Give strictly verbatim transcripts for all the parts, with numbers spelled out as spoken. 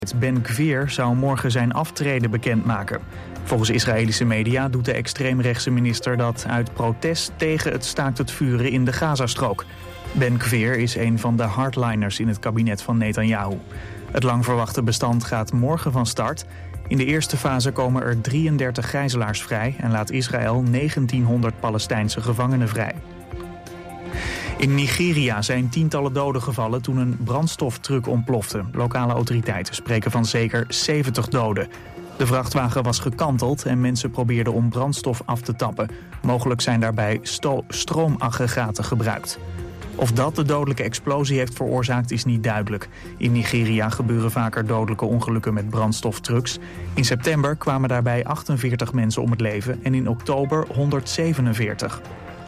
Ben Gvir zou morgen zijn aftreden bekendmaken. Volgens Israëlische media doet de extreemrechtse minister dat uit protest tegen het staakt het vuren in de Gazastrook. Ben Gvir is een van de hardliners in het kabinet van Netanyahu. Het lang verwachte bestand gaat morgen van start. In de eerste fase komen er drieëndertig gijzelaars vrij en laat Israël negentienhonderd Palestijnse gevangenen vrij. In Nigeria zijn tientallen doden gevallen toen een brandstoftruck ontplofte. Lokale autoriteiten spreken van zeker zeventig doden. De vrachtwagen was gekanteld en mensen probeerden om brandstof af te tappen. Mogelijk zijn daarbij sto- stroomaggregaten gebruikt. Of dat de dodelijke explosie heeft veroorzaakt is niet duidelijk. In Nigeria gebeuren vaker dodelijke ongelukken met brandstoftrucks. In september kwamen daarbij achtenveertig mensen om het leven en in oktober honderdzevenenveertig.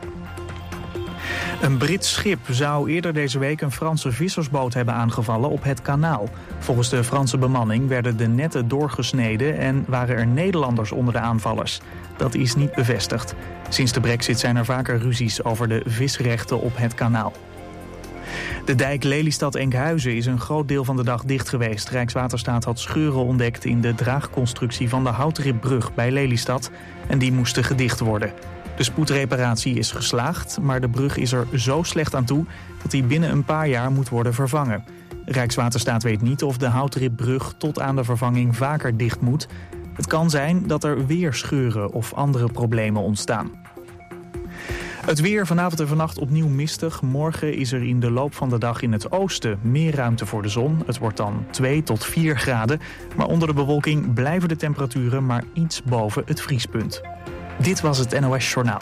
Een Brits schip zou eerder deze week een Franse vissersboot hebben aangevallen op het kanaal. Volgens de Franse bemanning werden de netten doorgesneden en waren er Nederlanders onder de aanvallers. Dat is niet bevestigd. Sinds de brexit zijn er vaker ruzies over de visrechten op het kanaal. De dijk Lelystad-Enkhuizen is een groot deel van de dag dicht geweest. Rijkswaterstaat had scheuren ontdekt in de draagconstructie van de Houtripbrug bij Lelystad en die moesten gedicht worden. De spoedreparatie is geslaagd, maar de brug is er zo slecht aan toe dat die binnen een paar jaar moet worden vervangen. Rijkswaterstaat weet niet of de Houtripbrug tot aan de vervanging vaker dicht moet. Het kan zijn dat er weer scheuren of andere problemen ontstaan. Het weer vanavond en vannacht opnieuw mistig. Morgen is er in de loop van de dag in het oosten meer ruimte voor de zon. Het wordt dan twee tot vier graden. Maar onder de bewolking blijven de temperaturen maar iets boven het vriespunt. Dit was het N O S Journaal.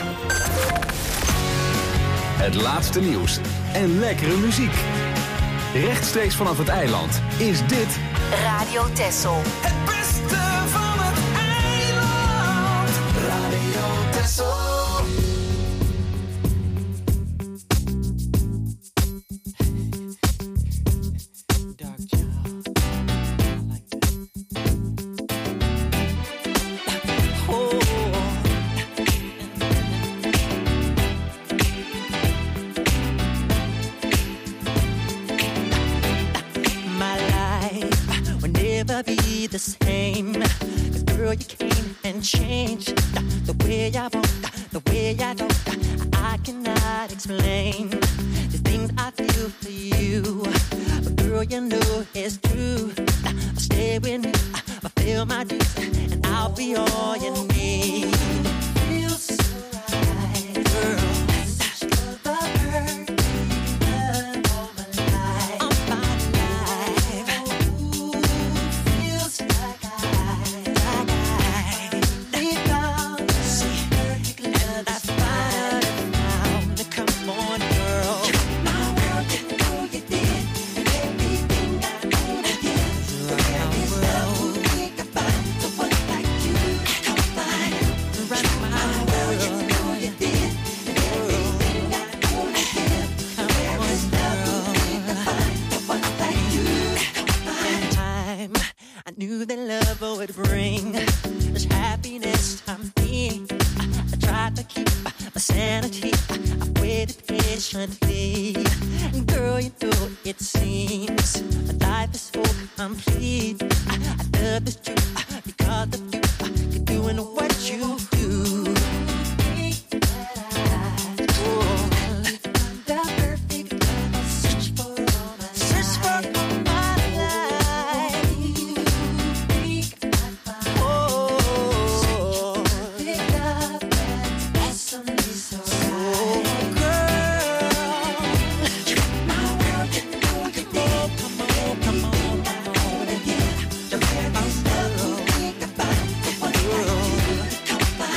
Het laatste nieuws en lekkere muziek. Rechtstreeks vanaf het eiland is dit Radio Texel. Het beste van het eiland. Radio Texel. Be the same, 'cause girl you came and changed the way I walk, the way I talk. I cannot explain the things I feel for you, but girl you know it's true. I'll stay with you, I'll feel my dreams, and I'll be all you need. Feels so right, girl. Knew that love would bring this happiness I'm being. I tried to keep my sanity. I waited patiently. And girl, you know it seems life is so complete. I, I love this truth because of you. You're doing what you do. Come on.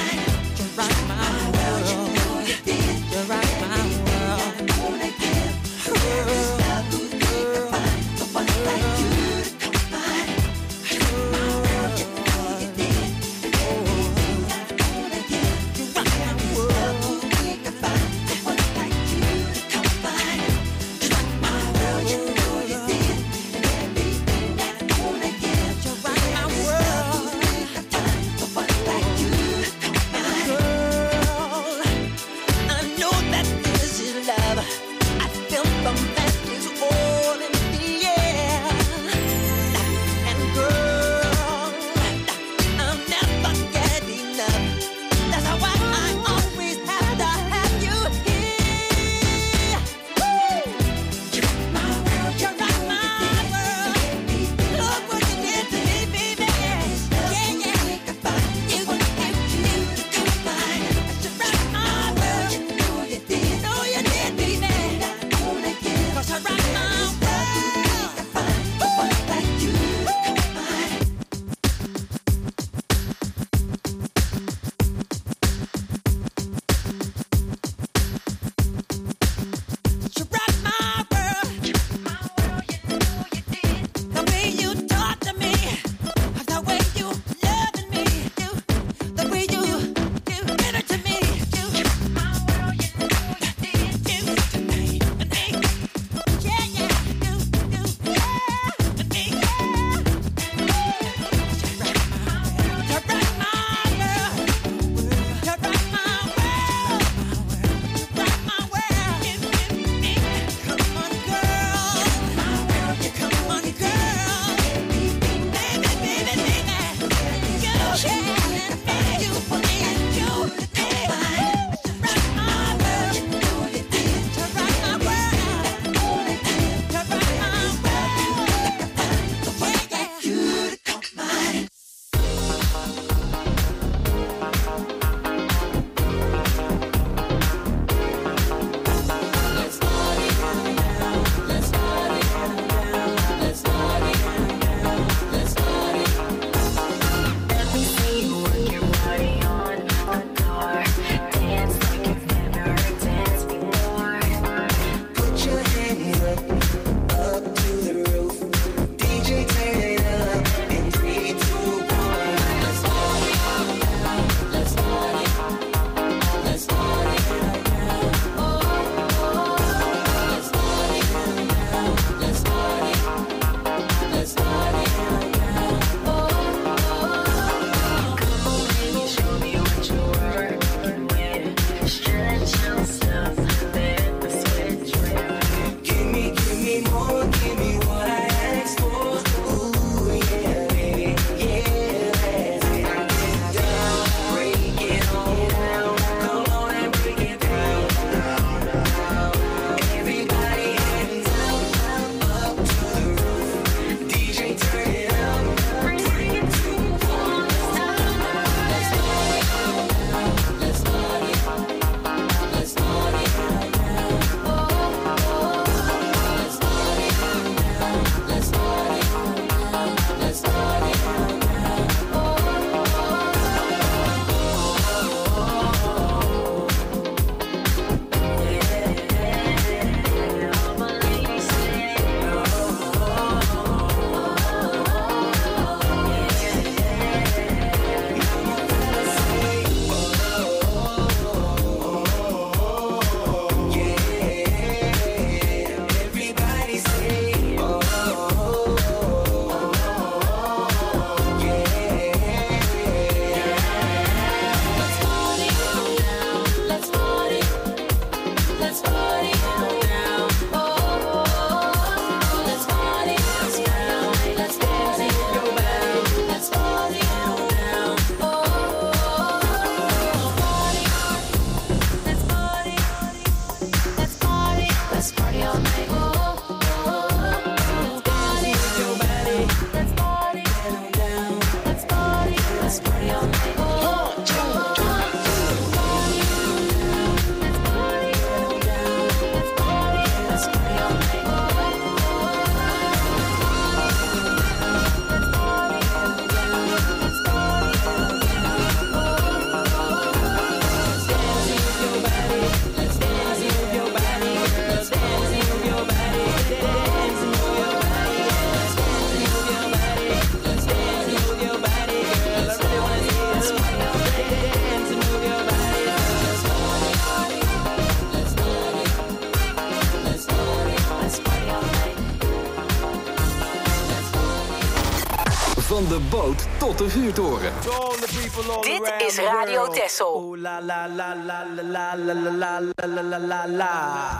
Van de boot tot de vuurtoren. Dit is Radio Texel. Ooh la la la la la la la la la la la la.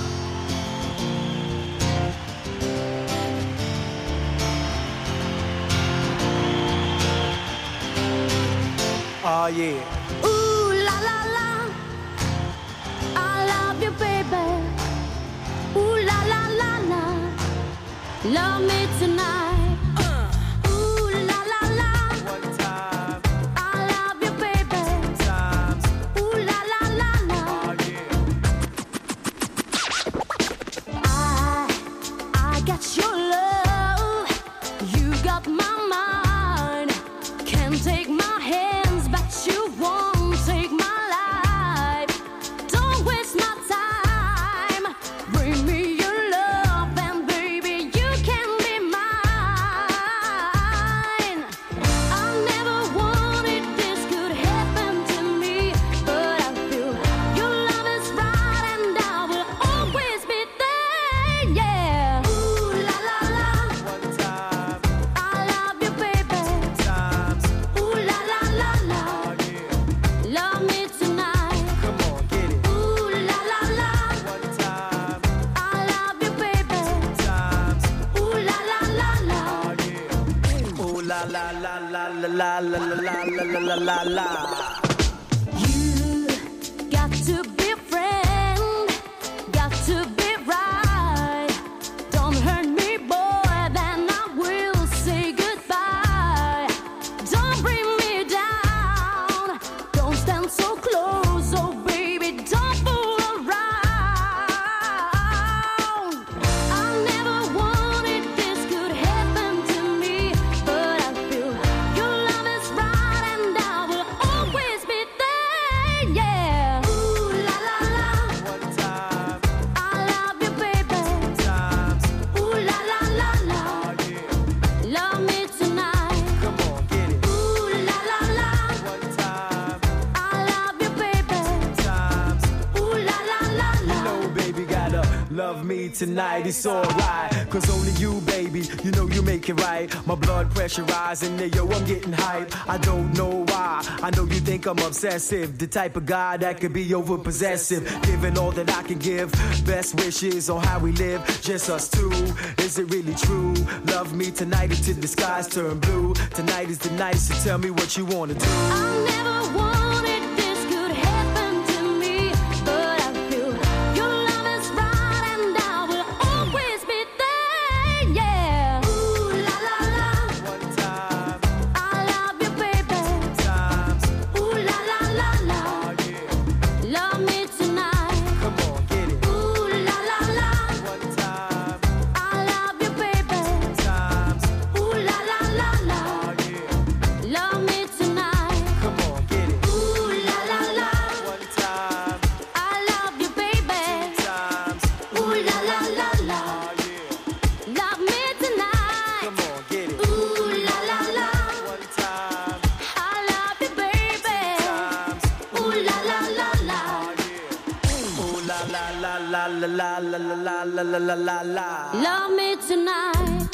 Oh yeah. Ooh la la la, I love you, baby. Ooh la la la la, love me tonight. La la la la la la la la. You got to be a friend, got to be right. Don't hurt me, boy, then I will say goodbye. Don't bring me down, don't stand so close, oh baby, don't fool around. I never wanted this could happen to me, but I feel your love is right and I will always be there, yeah. Ooh la la la, One time, I love you, baby. times, Ooh la la la la, oh yeah. love me tonight. Come on, get it. Ooh la la la, One time, I love you, baby. times. Ooh la la la la. No, baby, gotta love me tonight, it's alright. Cause only you, baby, you know you make it right. My blood pressure rising, yo, I'm getting hype. I don't know why, I know you think I'm obsessive. The type of guy that could be over possessive. Giving all that I can give, best wishes on how we live, just us two. Is it really true? Love me tonight until the skies turn blue. Tonight is the night, so tell me what you wanna do. I never wanted this could happen to me, but I feel your love is right and I will always be there, yeah. Ooh la la la, One time, I love you, baby. times, Ooh la la la la, oh yeah. love me tonight. Come on, get it. Ooh la la la, One time, I love you, baby. times, Ooh la la la la, oh yeah. love me tonight. Come on, get it. Ooh la la la, One time, I love you, baby. times, Ooh la la la la, oh yeah. love me tonight. Come on, get it. Ooh la la la, One time, I love you, baby. times, Ooh la la la la, ooh la la la la la la la la la la la la la. love me tonight.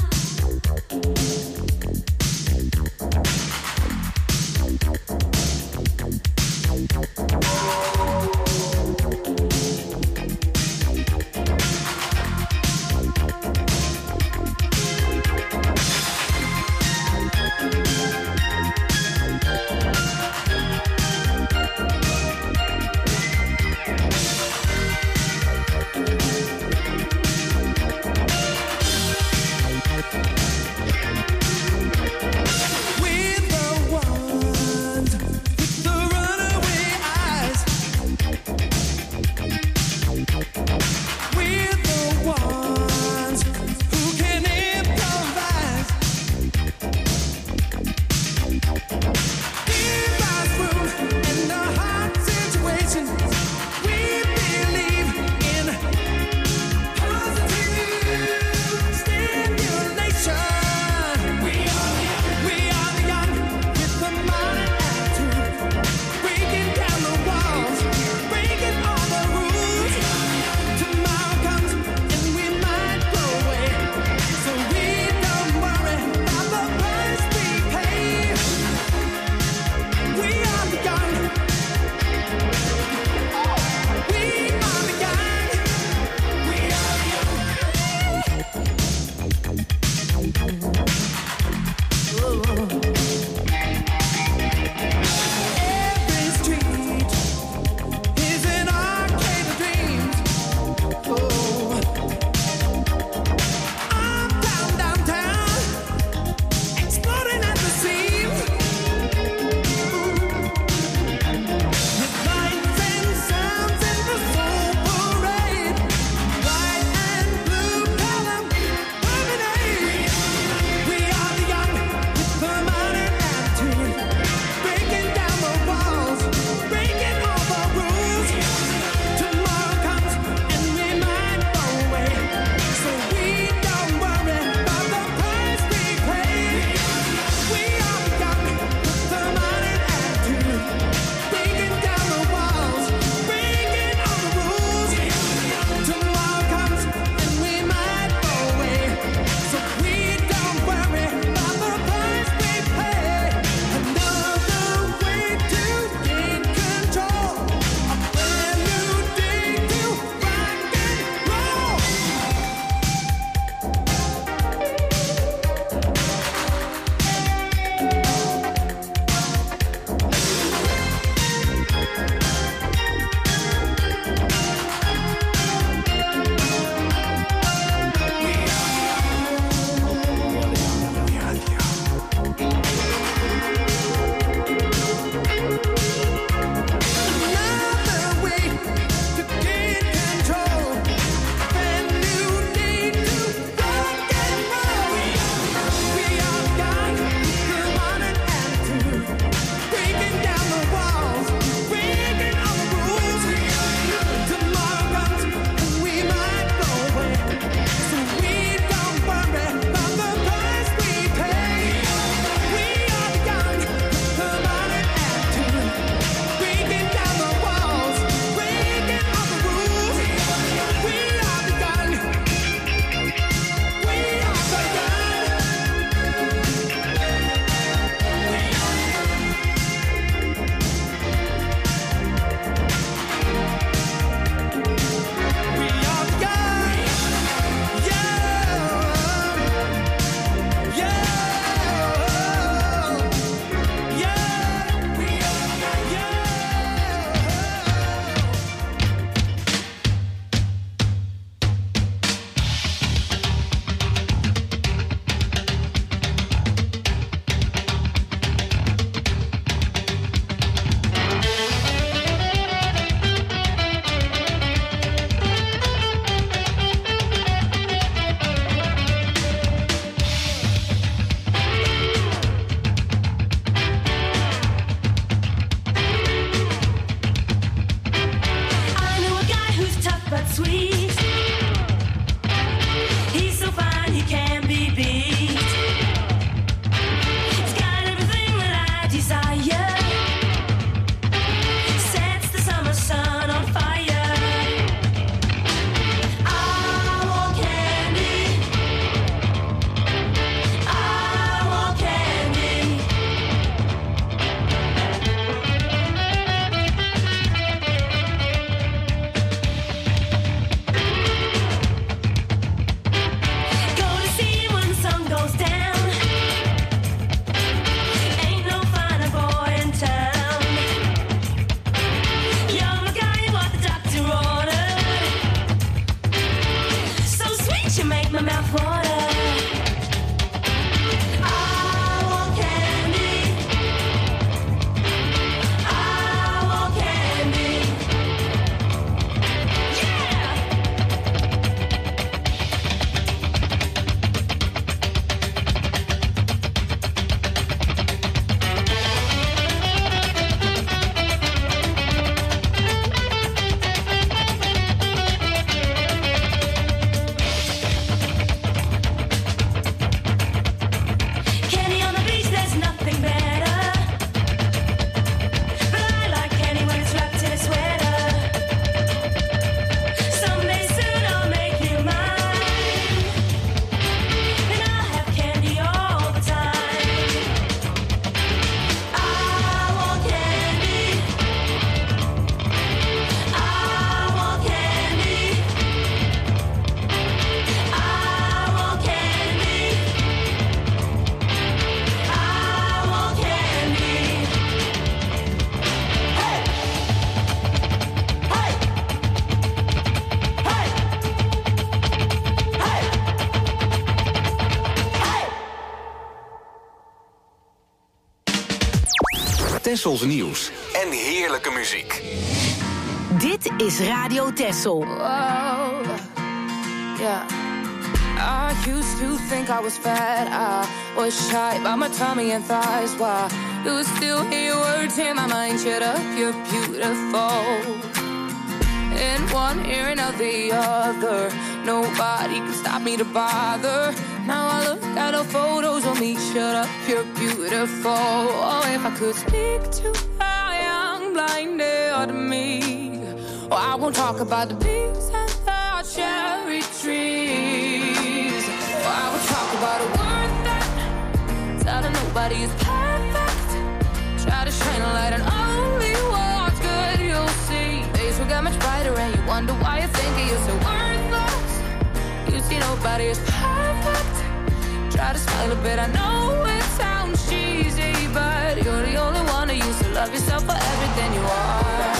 Tessels nieuws en heerlijke muziek. Dit is Radio Tessel. Whoa. Yeah. I used to think I was fat. I was shy by my tummy and thighs. Why you still hear words in my mind? Shut up, you're beautiful. In one ear and out the other. Nobody can stop me to bother. Now I look at the photos of me. Shut up, you're beautiful. Oh, if I could speak to a young blinded me. Oh, I won't talk about the bees and the cherry trees. Oh, I will talk about a word that telling nobody is perfect. Try to shine a light on only what's good, you'll see. Days will get much brighter and you wonder why you think you're so worthless. You see nobody is perfect. Try to smile a bit, I know it sounds cheesy, but you're the only one who used to love yourself for everything you are.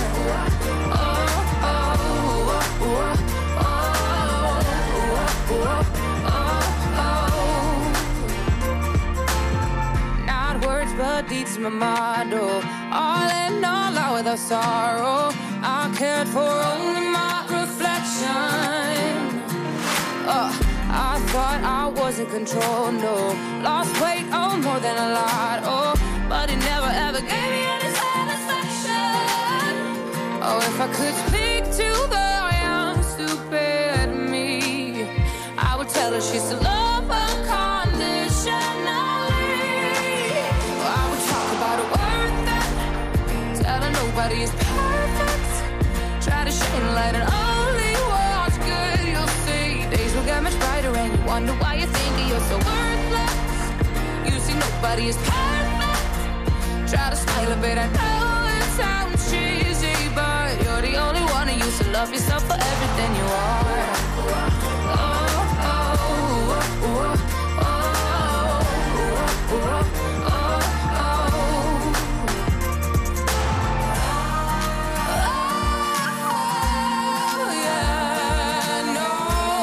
Not words but deeds, my motto. All in all, out without sorrow. I cared for only my reflection. uh, I thought I was in control, no. Lost weight, oh, more than a lot, oh. But it never ever gave me any satisfaction. Oh, if I could speak to the young, stupid me, I would tell her she's to love unconditionally. Oh, I would talk about a word that tell her nobody is perfect. Try to shine a light on only what's good, you'll see. Days will get much brighter and you wonder why you think you're so worthless. You see nobody is perfect. Try to smile a bit, I know it sounds cheesy, but you're the only one who used to love yourself for everything you are. Oh, oh, oh, oh, oh, oh, oh, oh, yeah, no.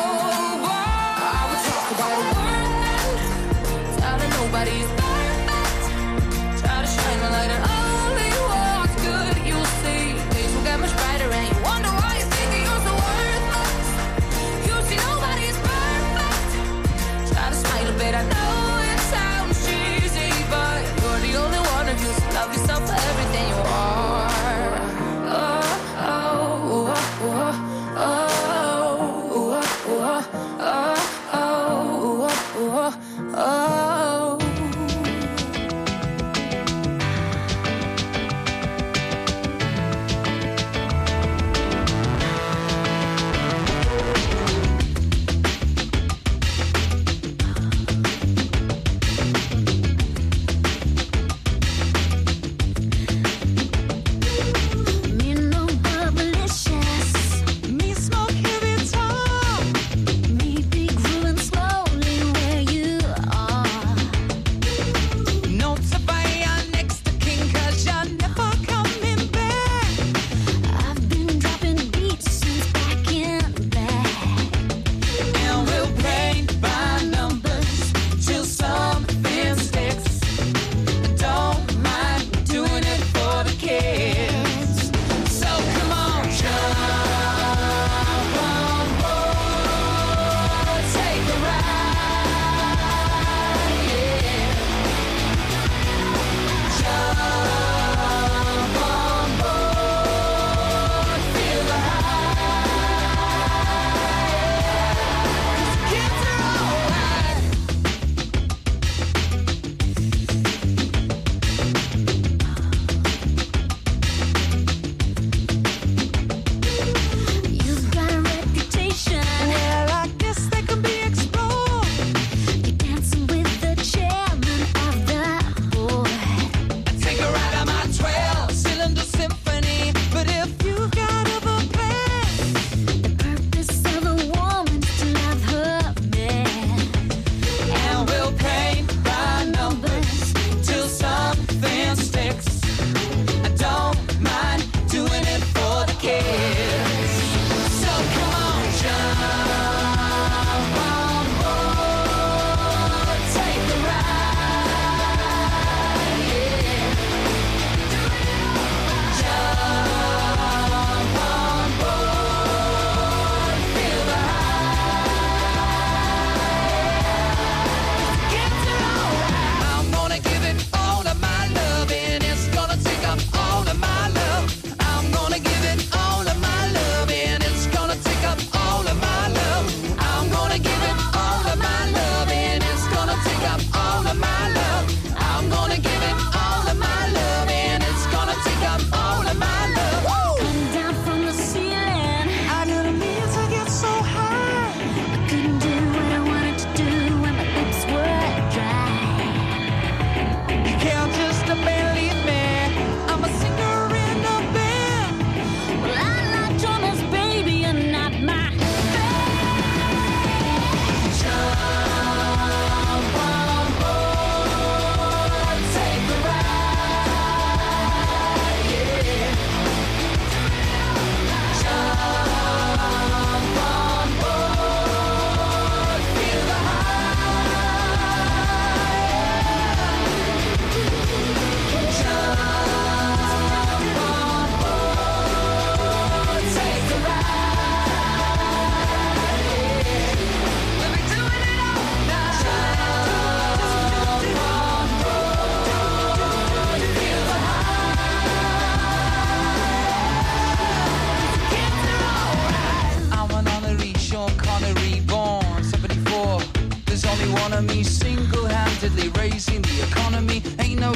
I would talk about a word that telling nobody's perfect. Try to shine a light on only what's good, you'll see. Days will get much brighter and you wonder why you think you're so worthless.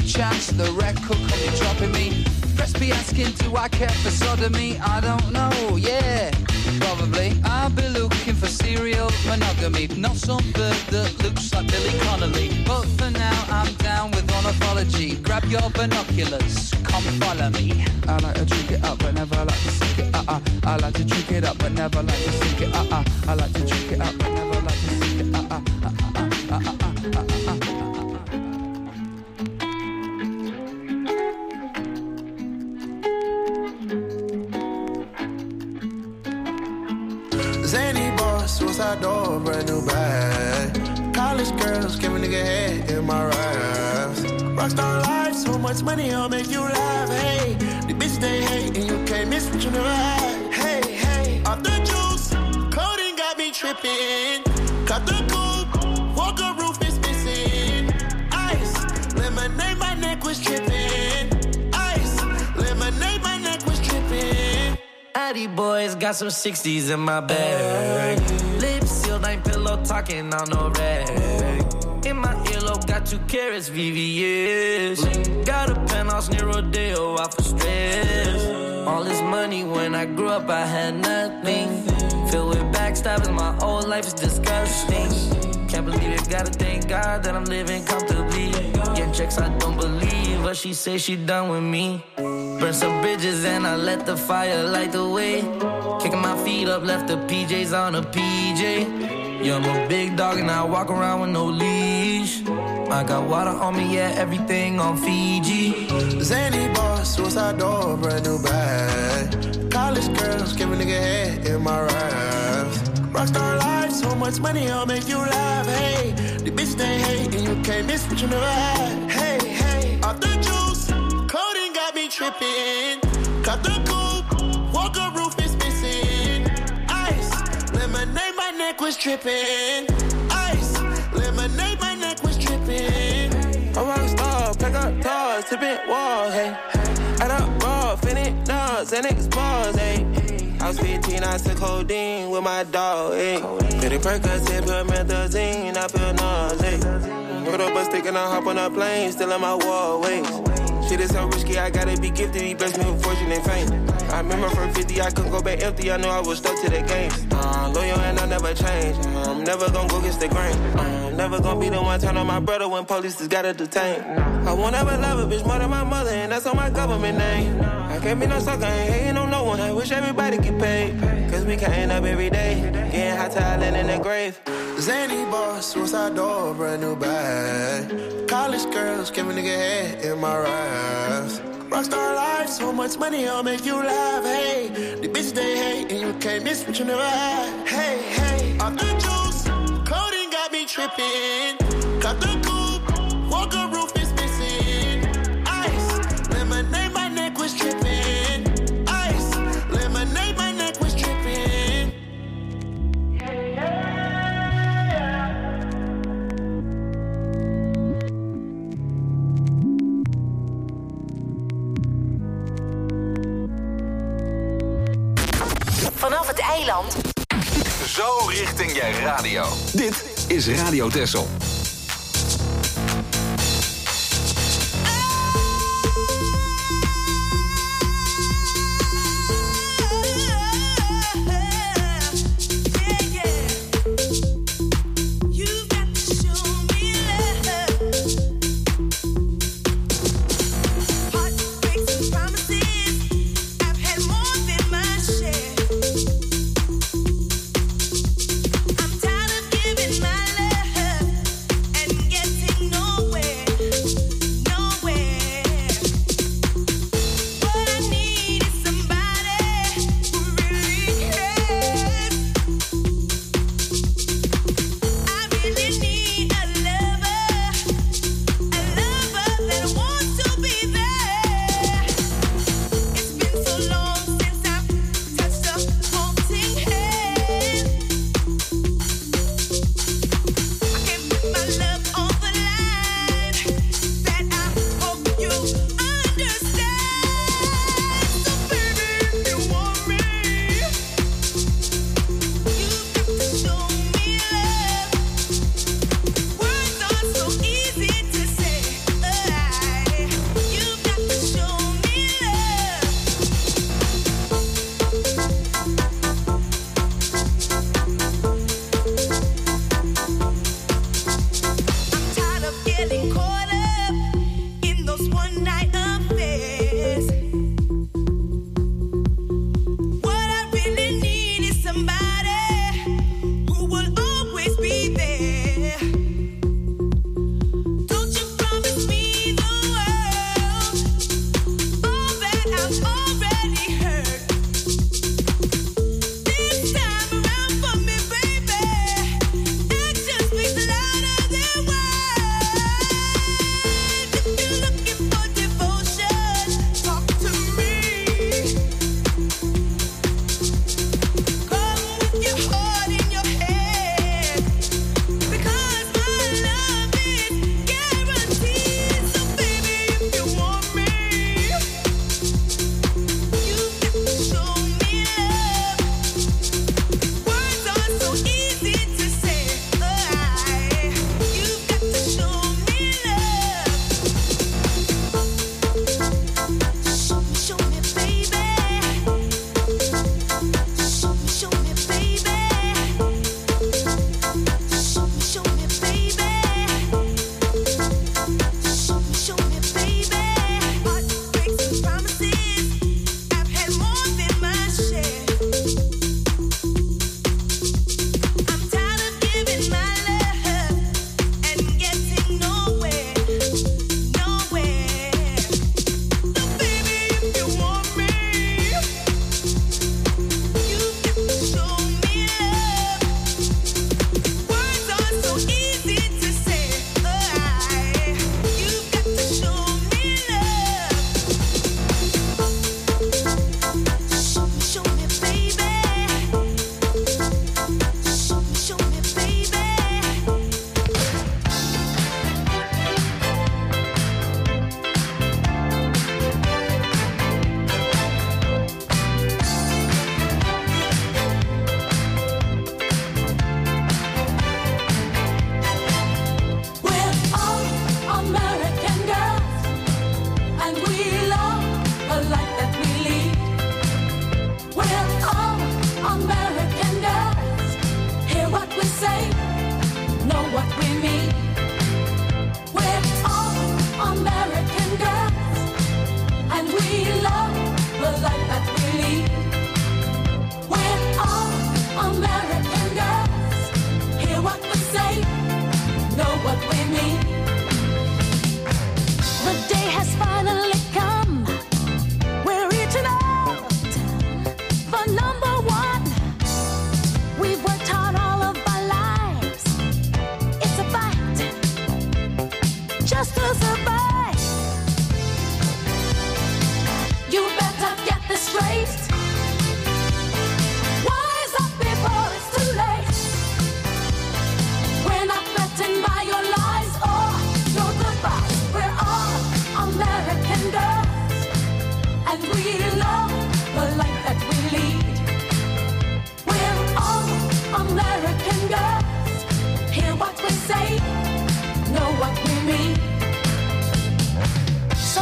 chance the record could be dropping me. Press be asking, do I care for sodomy? I don't know, yeah, probably. I'll be looking for serial monogamy, not some bird that looks like Billy Connolly. But for now, I'm down with ornithology. Grab your binoculars, come follow me. I like to drink it up, but never like to sink it, uh-uh. I like to drink it up, but never like to sink it, uh-uh. I like to drink it up, but never like to sink it, uh-uh, uh-uh, uh-uh, uh-uh, uh-uh, uh-uh. Zany boss, suicide door, brand new bag. College girls, give a nigga head in my raps. Rockstar life, so much money, I'll make you laugh. Hey, the bitch they hate, and you can't miss what you never had. Hey, hey, off the juice, coding got me tripping. Cut the coupe, walker roof is missing. Ice, lemonade, my neck was tripping. Ice, lemonade, my neck was tripping. Addy boys got some sixties in my bag. Lips sealed, ain't pillow talking on no rag. In my earlobe, got two carrots, V V S. Got a penthouse near Rodeo, out for stress. All this money, when I grew up, I had nothing. Filled with backstabbing, my whole life is disgusting. Can't believe it, gotta thank God that I'm living comfortably. Getting checks, I don't believe, but she say she done with me. Burn some bridges and I let the fire light the way. Kicking my feet up, left the P Js on a P J. Yeah, I'm a big dog and I walk around with no leash. I got water on me, yeah, everything on Fiji. Zany boss, suicide door, brand new bag. College girls, give a nigga head in my raps. Rockstar life, so much money, I'll make you laugh. Hey, the bitch they hate, and you can't miss what you never had. Hey, hey, off the juice, coding got me tripping. Cut the coupe, walker roof is missing. Ice, lemonade, my neck was tripping. Ice, lemonade, my neck was tripping. I'm a rock star, pack up toys, tipping walls, hey. Add up raw, finish nuts, and expose, hey. I was fifteen, I took codeine with my dog, hey. Pretty Percocet, put methazine, I feel nauseous. Put up a stick and I hop on a plane, still in my wall, wait. Shit is so risky, I gotta be gifted. He blessed me with fortune and fame. I remember from fifty, I couldn't go back empty. I knew I was stuck to the game. Uh, loyal and I never change. Uh, I'm never gonna go against the grain. Uh, I'm never gonna be the one turn on my brother when police just gotta detain. I won't ever love a bitch more than my mother, and that's on my government name. I can't be no sucker, ain't hating on no one. I wish everybody get paid. Cause we can't up every day. Getting hot talent in the grave. Zany boss, suicide door, brand new bag. College girls, give a nigga head in my raps. Rockstar life, so much money, I'll make you laugh. Hey, the bitch they hate, and you can't miss what you never had. Hey, hey, off the juice, coding got me tripping. Cut the coupe, walker roof is missing. Ice, lemonade, my neck was tripping. Ice, lemonade, my neck was tripping. Vanaf het eiland. Zo richting je radio. Dit is Radio Texel. I'm tired of giving my love.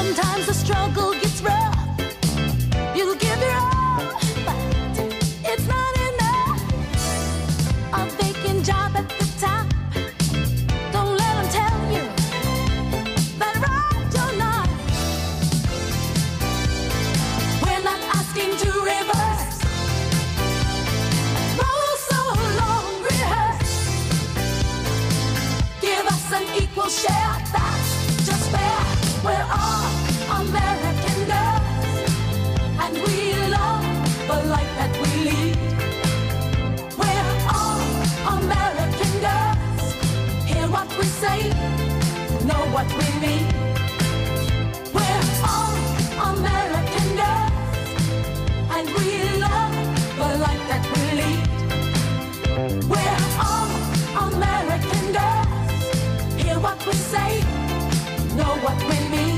Sometimes the struggle gets rough. You'll give your all, but it's not enough. A vacant job at the top. Don't let them tell you that right you're not. We're not asking to reverse. Roll so long, rehearse. Give us an equal share. That's just fair. We're all American girls, and we love the life that we lead. We're all American girls. Hear what we say, know what we mean. We're all American girls, and we love the life that we lead. We're all American girls. Hear what we say, know what we mean.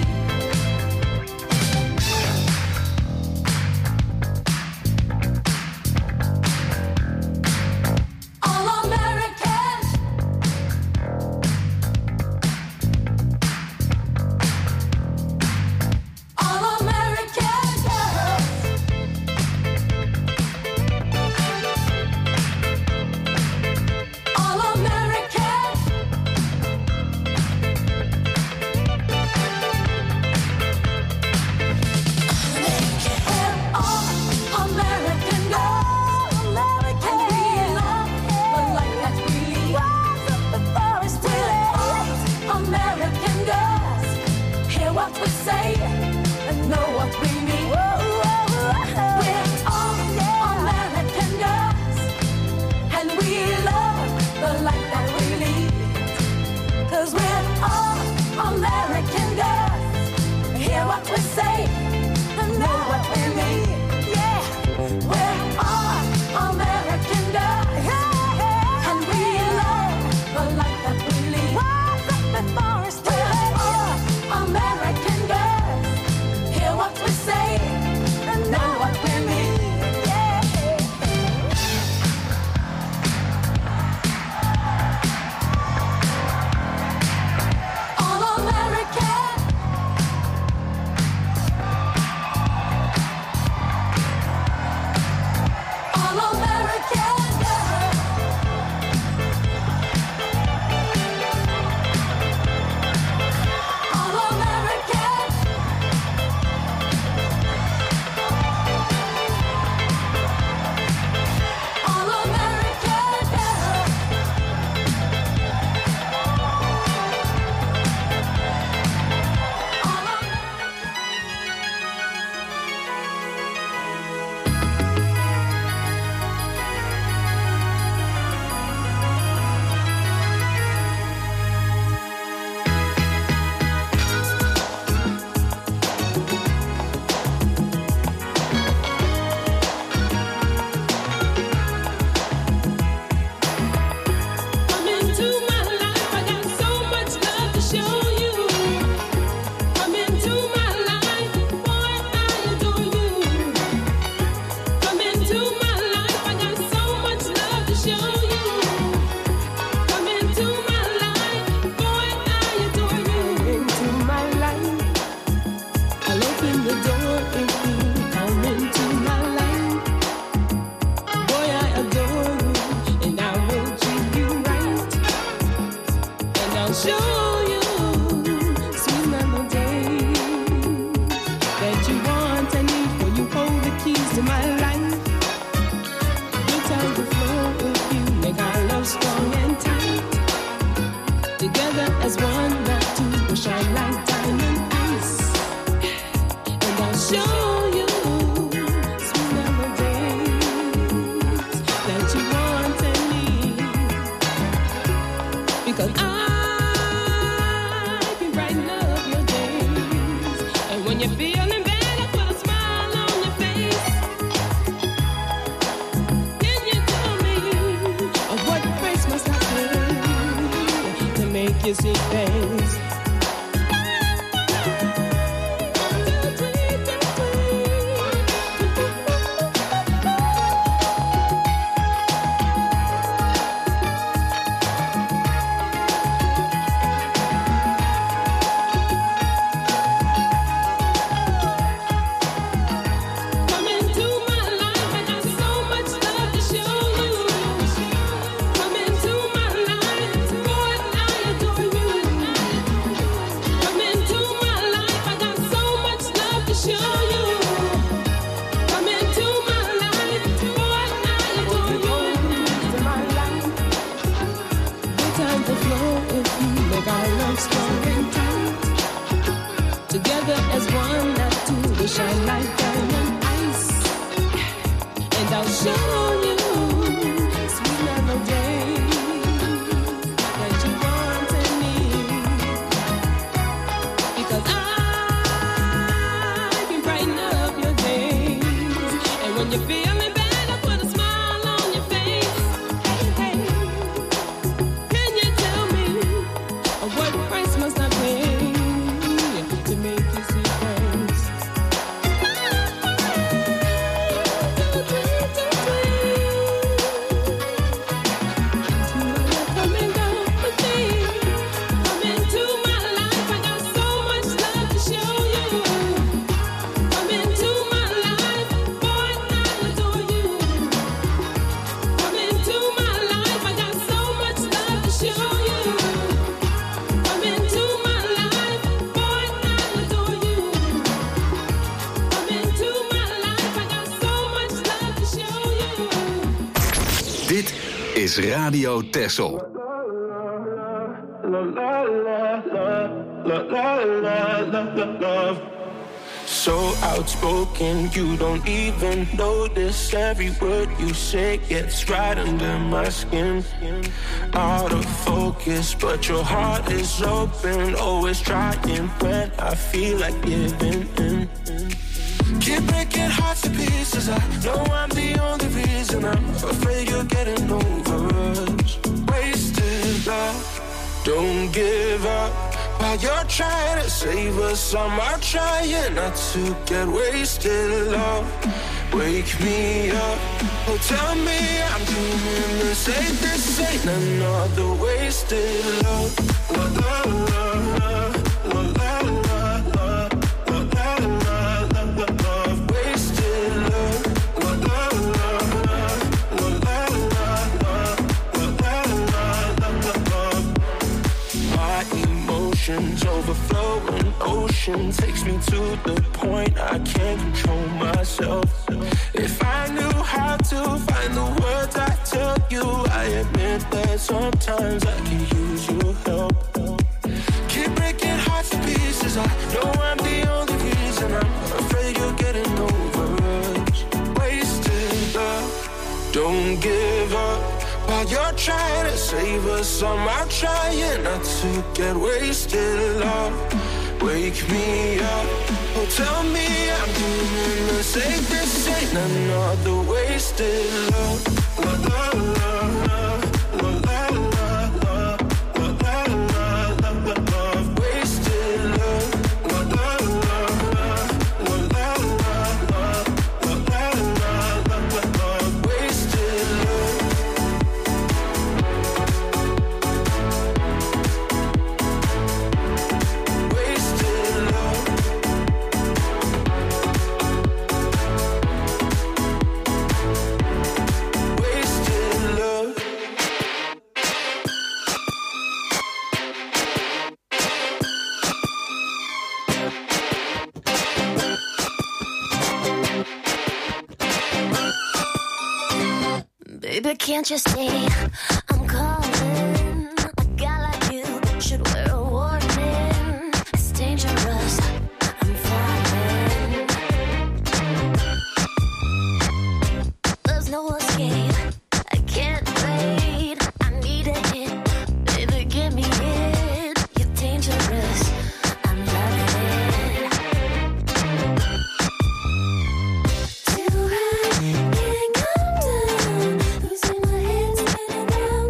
All American. All American girls. All American. You see things. together as one, not two. We shine like diamond ice, and I'll show you sweet melodies that you want and need, because I can brighten up your days, and when you feel me bad, I put a smile on your face. Hey, hey, can you tell me what price must I pay to make you see things? Come and go with me. Come into my life. I got so much love to show you. Come into my life, boy, I adore you. Come into my life. I got so much love to show you. Come into my life, boy, I adore you. Come into my life. I got so much love to show you. Dit is Radio Texel. So outspoken, you don't even notice. Every word you say gets right under my skin. Out of focus, but your heart is open. Always trying when I feel like giving in. Keep breaking hearts to pieces. I know I'm the only reason. I'm afraid you're getting over us. Wasted love, don't give up. While you're trying to save us, I'm out trying not to get wasted. Love, wake me up. Oh, tell me I'm dreaming this. Ain't this ain't another wasted love. La la la la, la la la la, la la la la la love. Wasted love. La la la la, la la la la, la la la la love. My emotions overflowing ocean takes me to the point I can't control myself. If I knew how to find the words I tell you, I admit that sometimes I can use your help. Keep breaking hearts to pieces. I know I'm the only reason. I'm afraid you're getting over us. Wasted love, don't give up. While you're trying to save us, I'm out trying not to get wasted. Love, wake me up. Oh, tell me I'm doing the same. This ain't another wasted love. La la la la, la la la la, la la la la la love. Wasted love. La la la la, la la la la, la la la la la love. Wasted love. Baby, can't you see I'm calling? A guy like you should wear a warning. It's dangerous, I'm falling. There's no escape, I can't wait. I need a hit, baby, give me it. You're dangerous, I'm loving it. Too high, can't come down. Losing my head, spinning round.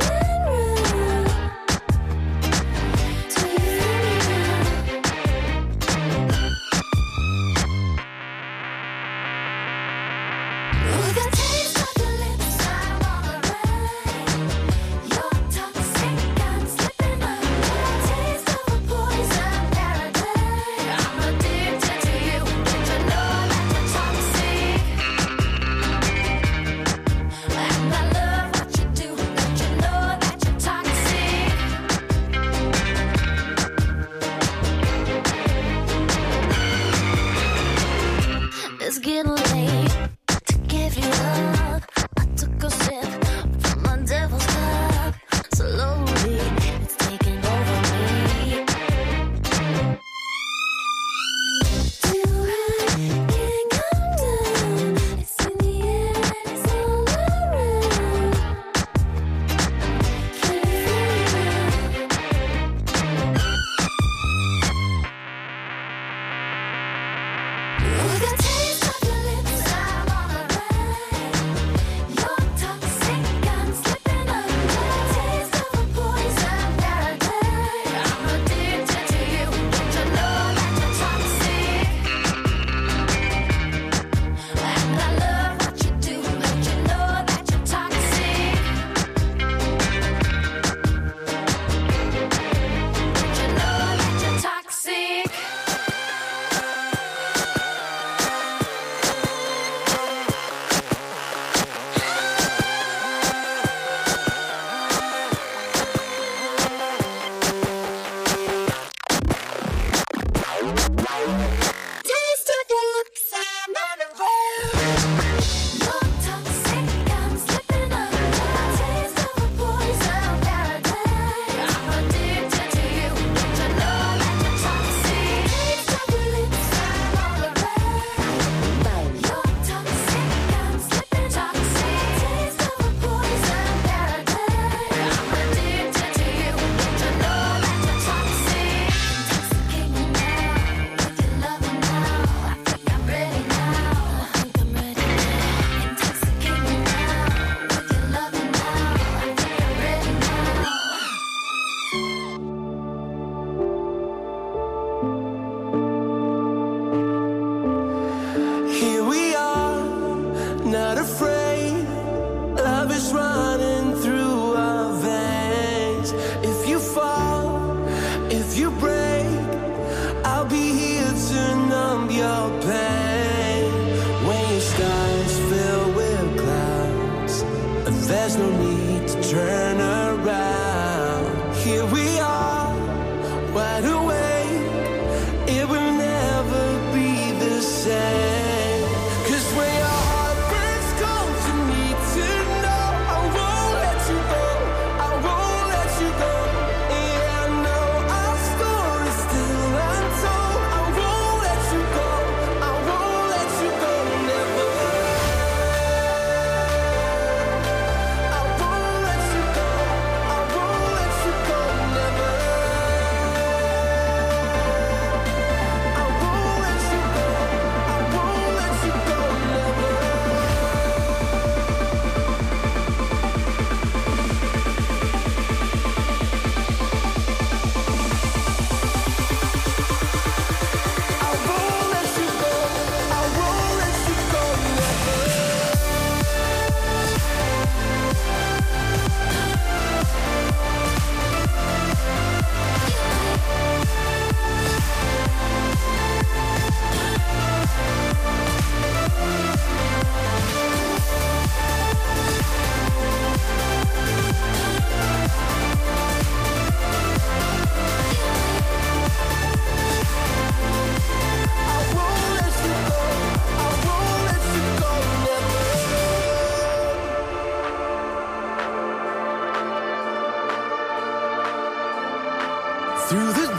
Through the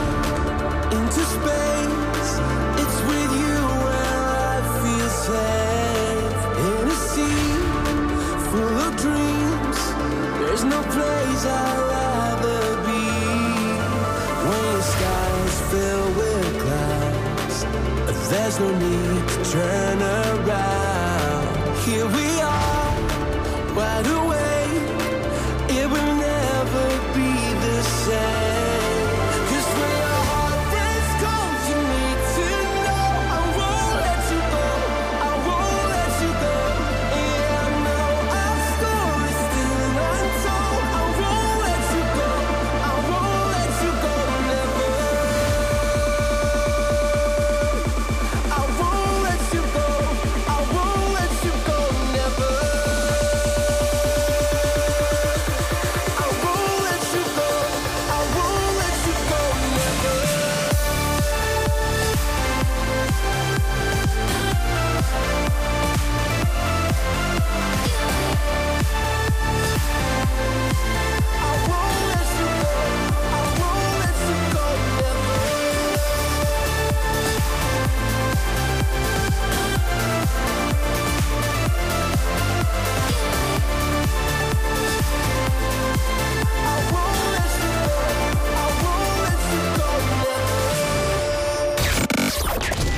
dark, into space, it's with you where I feel safe. In a sea full of dreams, there's no place I'd rather be. When your skies fill with clouds, there's no need to turn around. Here we are, wide awake, it will never be the same.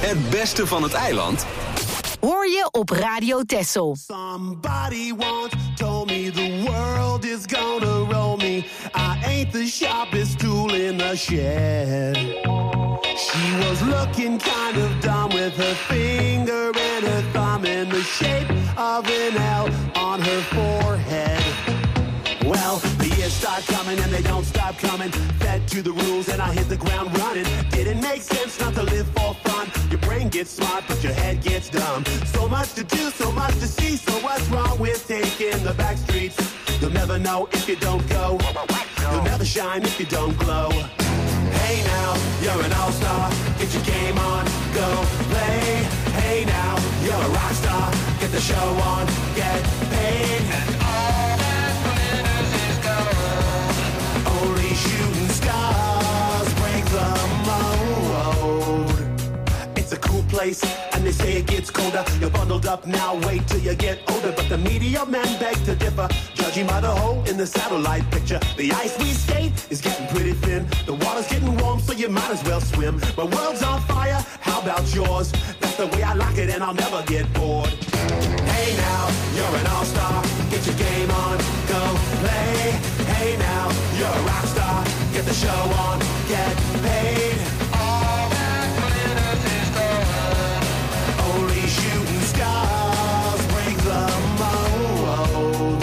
Het beste van het eiland hoor je op Radio Texel. Somebody once told me the world is gonna roll me. I ain't the sharpest tool in the shed. She was looking kind of dumb with her finger and her thumb in the shape of an L on her forehead. Well, the years start coming and they don't stop coming. Fed to the rules and I hit the ground running. Didn't make sense not to live for fun. Your brain gets smart but your head gets dumb. So much to do, so much to see. So what's wrong with taking the back streets? You'll never know if you don't go. You'll never shine if you don't glow. Hey now, you're an all-star. Get your game on, go play. Hey now, you're a rock star. Get the show on, get paid. And all that glitters is gold. Only shooting stars break the mold. It's a cool place, and they say it gets colder. You're bundled up now, wait till you get older. But the media men beg to differ, judging by the hole in the satellite picture. The ice we skate is getting pretty thin. The water's getting warm, so you might as well swim. My world's on fire, how about yours? That's the way I like it, and I'll never get bored. Hey now, you're an all-star. Get your game on, go play. Hey now, you're a rock star. Get the show on, get paid. All that glitters is gold. Only shooting stars break the mold.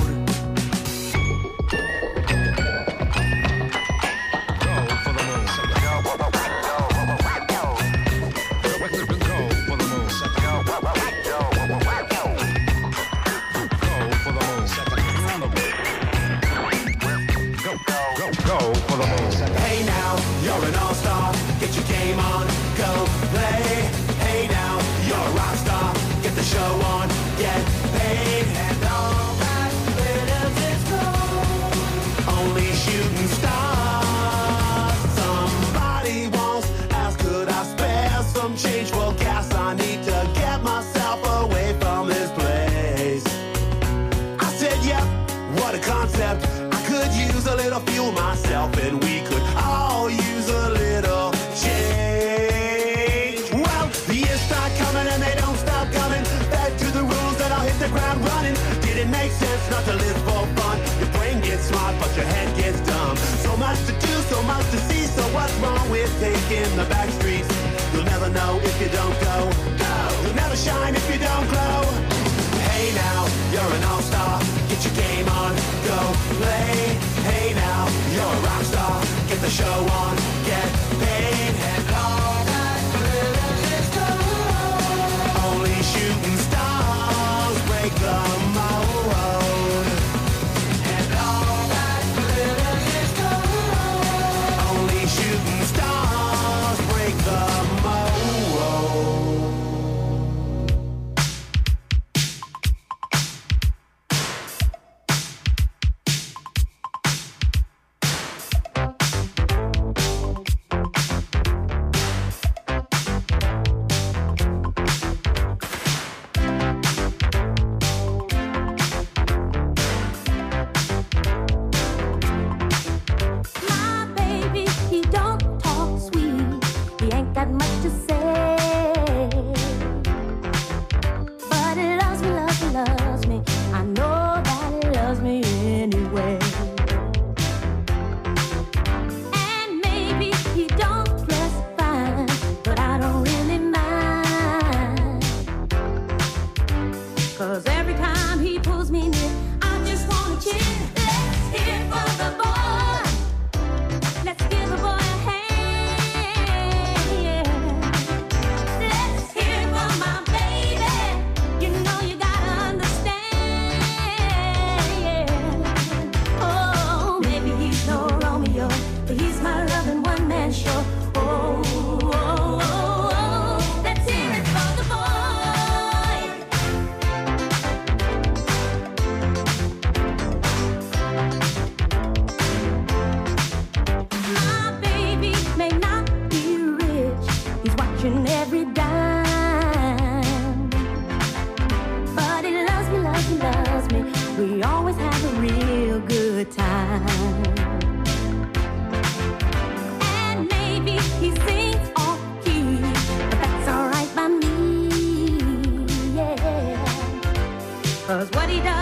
Hey now, you're an all-star. Get your game on, go play. Hey now, you're a rock star. Get the show on, get paid. And all that glitters is gold. Only shooting stars. Somebody once asked, could I spare some change for gas? I need to get myself away from this place. I said, yep, what a concept. Could use a little fuel myself, and we could all use a little change. Well, the years start coming and they don't stop coming. Back to the rules that I'll hit the ground running. Did it make sense not to live for fun? Your brain gets smart, but your head gets dumb. So much to do, so much to see. So what's wrong with taking the back streets? You'll never know if you don't go. Go. You'll never shine if you don't glow. Hey now, you're an all-star. Get your game on, go play. Hey now, you're a rock star. Get the show on, get paid. And all that glitters is gold. Only shooting stars break the mold. And all that glitters is gold. Only shooting stars break the mold. And maybe he sings off key, but that's alright by Cause what he does